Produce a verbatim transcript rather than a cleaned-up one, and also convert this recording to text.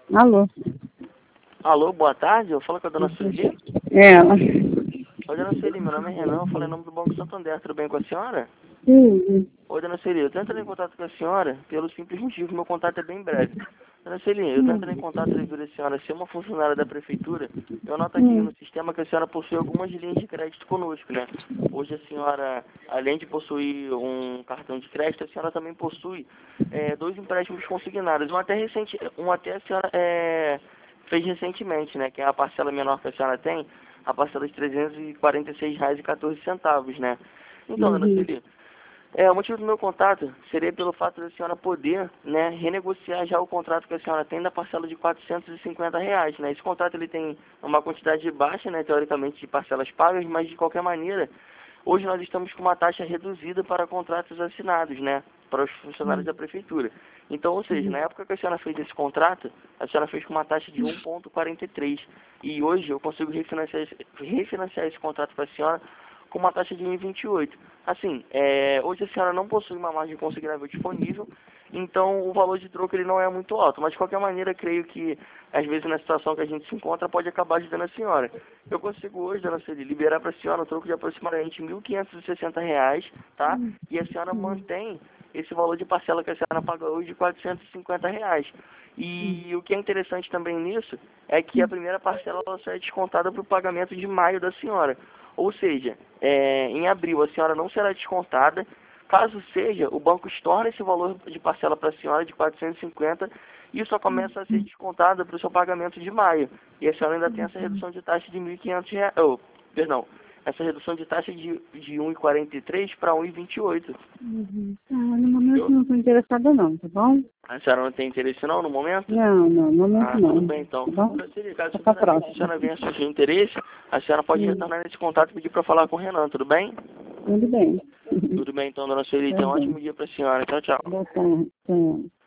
Alô? Alô, boa tarde, eu falo com a dona Sueli. É ela. Oi, dona Sueli, meu nome é Renan, eu falo em nome do Banco Santander, tudo bem com a senhora? Sim. Oi, dona Sueli, eu tô entrando em contato com a senhora pelo simples motivo, meu contato é bem breve. Dona Sueli, eu tô entrando em contato devido a senhora ser uma funcionária da prefeitura, eu noto aqui Hum. no sistema que a senhora possui algumas linhas de crédito conosco, né? Hoje a senhora, além de possuir um cartão de crédito, a senhora também possui é, dois empréstimos consignados, um até recente, um até a senhora é, fez recentemente, né? Que é a parcela menor que a senhora tem, a parcela de trezentos e quarenta e seis reais e quatorze centavos, né? Então, dona Uhum. Sueli, é, o motivo do meu contato seria pelo fato da senhora poder, né, renegociar já o contrato que a senhora tem da parcela de quatrocentos e cinquenta reais, né? Esse contrato ele tem uma quantidade baixa, né, teoricamente, de parcelas pagas, mas de qualquer maneira, hoje nós estamos com uma taxa reduzida para contratos assinados, né, para os funcionários da prefeitura. Então, ou seja, na época que a senhora fez esse contrato, a senhora fez com uma taxa de um vírgula quarenta e três. E hoje eu consigo refinanciar, esse- refinanciar esse contrato para a senhora com uma taxa de um vírgula vinte e oito. Assim, é, hoje a senhora não possui uma margem considerável disponível, então o valor de troco ele não é muito alto, mas de qualquer maneira creio que às vezes na situação que a gente se encontra pode acabar ajudando a senhora. Eu consigo hoje, dona Celi, liberar para a senhora um troco de aproximadamente mil quinhentos e sessenta reais, tá? E a senhora mantém esse valor de parcela que a senhora paga hoje de quatrocentos e cinquenta reais. E o que é interessante também nisso é que a primeira parcela ela só é descontada para o pagamento de maio da senhora. Ou seja, é, em abril a senhora não será descontada. Caso seja, o banco estorna esse valor de parcela para a senhora de quatrocentos e cinquenta e só começa a ser descontada para o seu pagamento de maio. E a senhora ainda tem essa redução de taxa de mil e quinhentos reais. Oh, perdão, essa redução de taxa de, de um vírgula quarenta e três para um vírgula vinte e oito. Uhum. Ah, no momento não estou interessada não, tá bom? A senhora não tem interesse não no momento? Não, não, no momento Ah, tudo não. bem então. Tá bom? Pra se ligar, se Fica pra futuramente a próxima. senhora venha a surgir interesse, a senhora pode Hum. retornar nesse contato e pedir para falar com o Renan, tudo bem? Tudo bem. Tudo bem então, dona Sueli. Tá Tenha um bem. ótimo dia para a senhora. Tchau, tchau. Boa tarde. Tchau.